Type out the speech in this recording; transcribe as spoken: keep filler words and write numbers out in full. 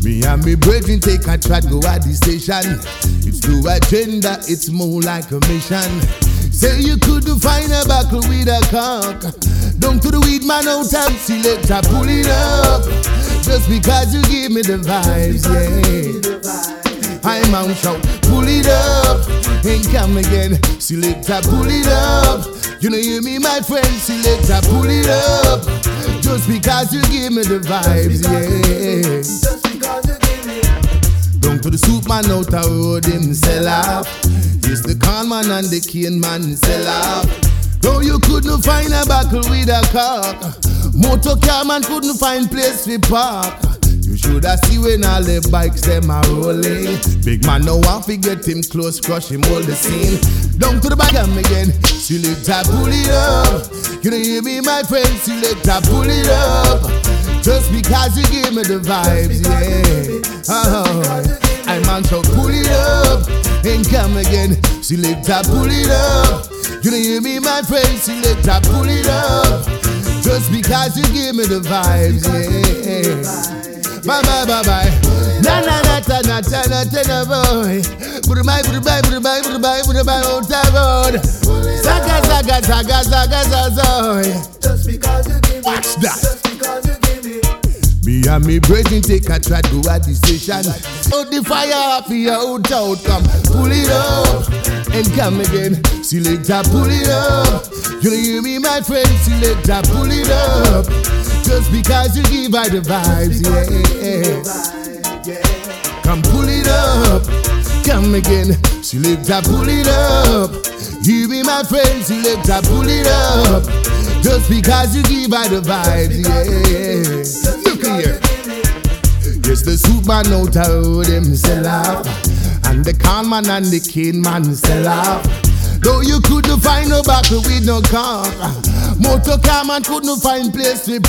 Me and me brethren take a trot, go at the station. It's no agenda, it's more like a mission. Say you couldn't find a buckle with a cock. Down to the weed man out of selector, pull it up. Just because you give me the vibes, yeah. I'm on shout, pull it up. And come again, selector, pull it up. You know you me my friend, selector, pull it up. Just because you give me the vibes, yeah. Just because you give me. Down to the soup man out the road, him sell off. Yes, the con man and the cane man sell off. Though you couldn't find a buckle with a cock, motor car man couldn't find place to park. You should have seen when all the bikes them are rolling. Big man no one forget him close, crush him all the scene. Down to the back come again, selector pull it up. You know you be my friend, selector pull it up. Just because you give me the vibes, yeah. Oh, I'm on so pull it up. And come again, selector pull it up. You know you be my friend, selector pull it up. Just because you give me the vibes, yeah. Bye bye bye bye. Na na na ta na ta na ta na boy. Bye bye bye bye bye bye bye bye bye out the road. Saga saga saga saga saga. Just because you give me. Watch that. Just because you give me. Me and me brethren take a trot, go at the station. Out the fire off your out out, come pull it up. And come again, selector pull it up. You know you be my friend, selector pull it up. Just because you give her the vibes, yeah. Come pull it up. Come again, selector pull it up. You be my friend, selector pull it up. Just because you give her the vibes, yeah. Look here. Yes, the soup man out the road, him sell off. And the con man and the cane man sell off. Though you couldn't find no buckle with no cock, motor car man couldn't find place to